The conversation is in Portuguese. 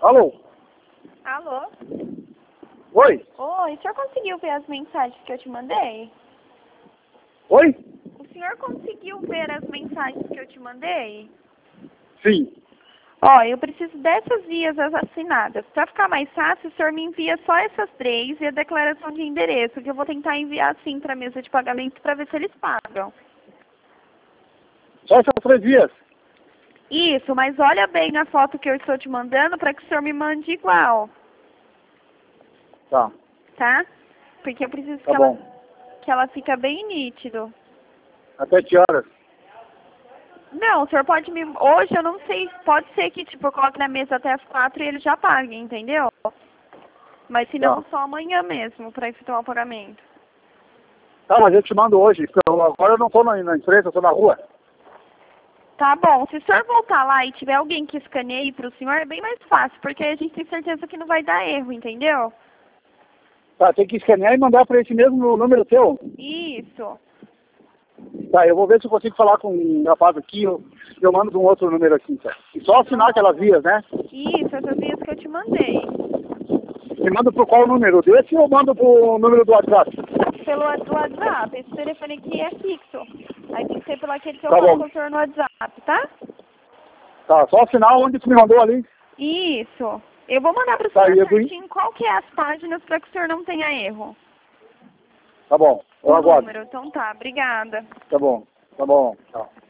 Alô? Alô? Oi? Oi, o senhor conseguiu ver as mensagens que eu te mandei? Oi? O senhor conseguiu ver as mensagens que eu te mandei? Sim. Ó, eu preciso dessas vias assinadas. Para ficar mais fácil, o senhor me envia só essas 3 e a declaração de endereço, que eu vou tentar enviar sim para a mesa de pagamento para ver se eles pagam. Só essas 3 dias. Isso, mas olha bem na foto que eu estou te mandando para que o senhor me mande igual, Tá. tá? Porque eu preciso Tá bom. que ela fica bem nítido. Até que horas? Não, o senhor pode me... Hoje eu não sei, pode ser que tipo, eu coloque na mesa até as 4 e ele já pague, entendeu? Mas se não, Tá. só amanhã mesmo, para efetuar o pagamento. Tá, mas eu te mando hoje. Agora eu não tô na empresa, eu tô na rua. Tá bom, se o senhor voltar lá e tiver alguém que escaneie para o senhor, é bem mais fácil, porque a gente tem certeza que não vai dar erro, entendeu? Tá, tem que escanear e mandar pra esse mesmo número teu. Isso, Tá, eu vou ver se eu consigo falar com um rapaz aqui. Eu mando de um outro número aqui, tá? E só assinar aquelas vias, né? isso, essas vias que eu te mandei. E manda pro qual número? Desse ou manda pro número do WhatsApp? Pelo do WhatsApp, esse telefone aqui é fixo. Aí tem que ser pelo aquele que eu Tá falo bom. com o senhor no WhatsApp, tá? Tá, só assinar onde tu me mandou ali. Isso. Eu vou mandar para o Tá, senhor e eu... certinho qual que é as páginas para que o senhor não tenha erro. Tá bom, eu O aguardo. número, então tá, obrigada. Tá bom, tchau.